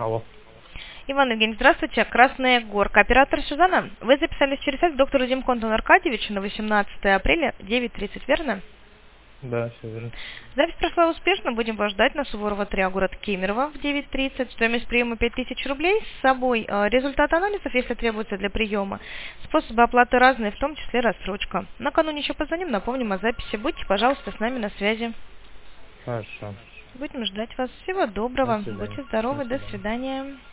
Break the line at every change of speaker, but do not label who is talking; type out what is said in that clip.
Алло.
Иван Евгеньевич, здравствуйте. Красная Горка. Оператор Сюзанна. Вы записались через сайт к доктору Зимко Антону Аркадьевичу на 18 апреля 9:30, верно?
Да, все верно.
Запись прошла успешно. Будем вас ждать на Суворова 3, город Кемерово в 9:30. Стоимость приема 5000 рублей. С собой результат анализов, если требуется для приема. Способы оплаты разные, в том числе рассрочка. Накануне еще позвоним, напомним о записи. Будьте, пожалуйста, с нами на связи.
Хорошо.
Будем ждать вас. Всего
До
доброго.
свидания.
Будьте
До
здоровы. До
свидания.
свидания.